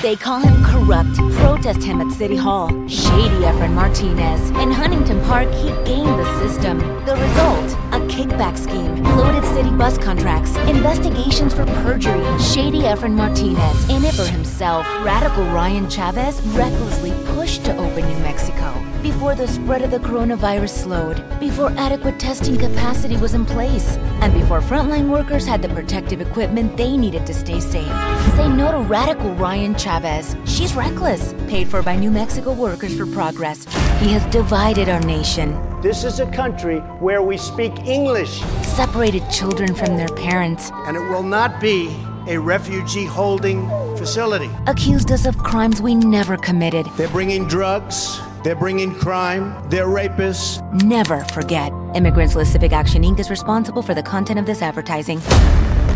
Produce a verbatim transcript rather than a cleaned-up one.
They call him corrupt, protest him at City Hall. Shady Efren Martinez. In Huntington Park, he gamed the system. The result? A kickback scheme, loaded city bus contracts, investigations for perjury. Shady Efren Martinez, in it for himself. Radical Ryan Chavez recklessly pushed to open New Mexico. Before the spread of the coronavirus slowed, before adequate testing capacity was in place, and before frontline workers had the protective equipment they needed to stay safe. Say no to Radical Ryan Chavez. She's reckless, paid for by New Mexico Workers for Progress. He has divided our nation. This is a country where we speak English. Separated children from their parents. And it will not be a refugee holding facility. Accused us of crimes we never committed. They're bringing drugs. They're bringing crime. They're rapists. Never forget. Immigrants List Civic Action Incorporated is responsible for the content of this advertising.